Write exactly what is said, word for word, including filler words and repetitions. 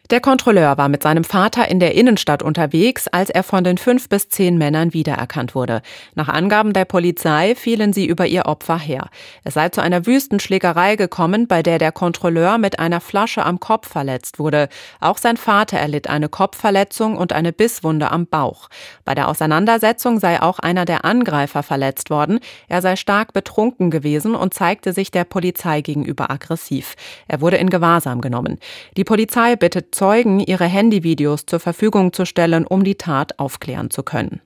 Der Kontrolleur war mit seinem Vater in der Innenstadt unterwegs, als er von den fünf bis zehn Männern wiedererkannt wurde. Nach Angaben der Polizei fielen sie über ihr Opfer her. Es sei zu einer wüsten Schlägerei gekommen, bei der der Kontrolleur mit einer Flasche am Kopf verletzt wurde. Auch sein Vater erlitt eine Kopfverletzung und eine Bisswunde am Bauch. Bei der Auseinandersetzung sei auch einer der Angreifer verletzt worden. Er sei stark betrunken gewesen und zeigte sich der Polizei gegenüber aggressiv. Er wurde in Gewahrsam genommen. Die Polizei bittet Zeugen, ihre Handyvideos zur Verfügung zu stellen, um die Tat aufklären zu können.